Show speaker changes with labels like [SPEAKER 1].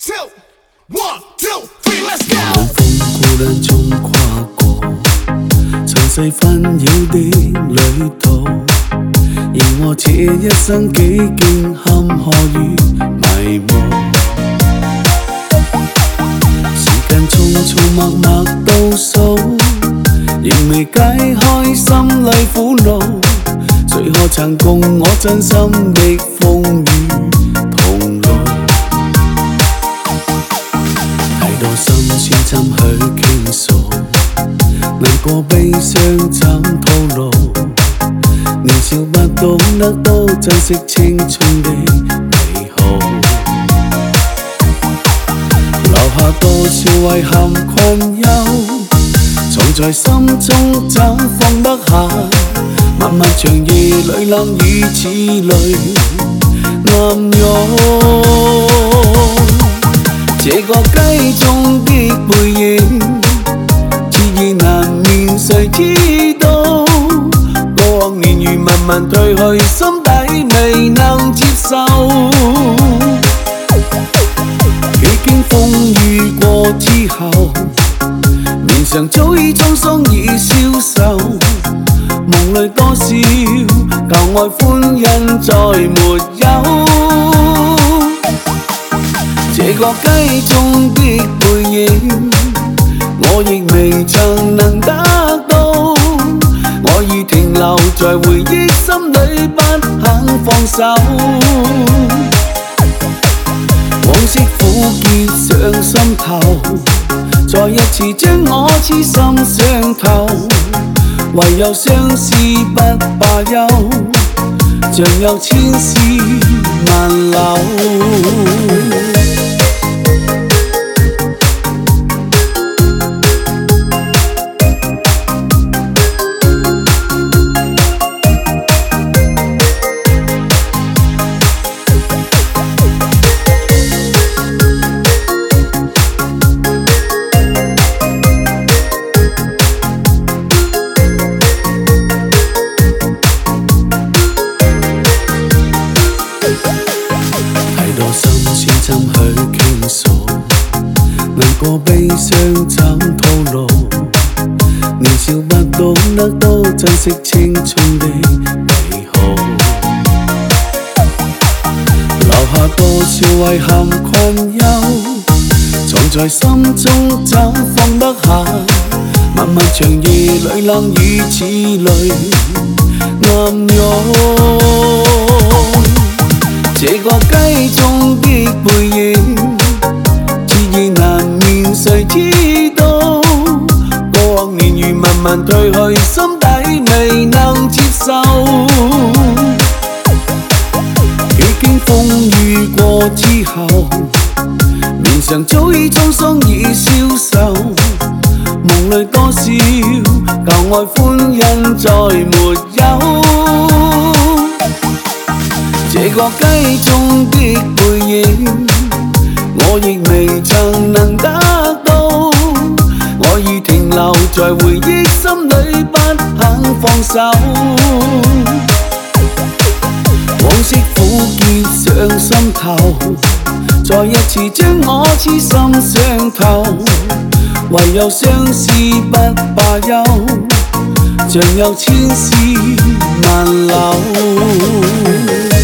[SPEAKER 1] two, one, two, three, let's go。
[SPEAKER 2] 晚風孤單中跨過塵世紛擾的旅途，而我這一生幾經坎坷與迷霧。時間匆匆默默倒數，仍未解開心裏苦惱，誰可曾共我真心的風雨同路？太多心酸怎去傾訴，難過悲傷怎吐露？年少不懂得都珍惜青春的美好，留下多少遺憾困憂，藏在心中怎放得下？漫漫長夜裏冷雨似淚暗湧，這個雞中的背影，熾意難眠誰知道？過往年月慢慢退去，心底未能接受。幾經風雨過之後，面上早已滄桑已消瘦，夢裏多少舊愛歡欣再沒有。這個雞中的背影，我亦未曾能得到，我已停留在回憶心裏不肯放手。往昔苦澀上心頭，再一次將我痴心傷透，唯有相思不罷休，像有千絲萬縷。怎去傾訴，難過悲傷怎吐露？年少不懂得都珍惜青春的美好，留下多少遺憾困憂，藏在心中怎放得下？漫漫長夜裏冷雨似淚暗湧，這個雞中的背影，熾意難眠誰知道？過往年月慢慢退去，心底未能接受。幾經風雨過之後，面上早已滄桑已消瘦，夢裏多少舊愛歡欣再沒有。這個雞中的背影，我亦未曾能得到，我已停留在回憶心裏不肯放手。往昔苦澀上心頭，再一次將我痴心傷透，唯有相思不罷休，像有千絲萬縷。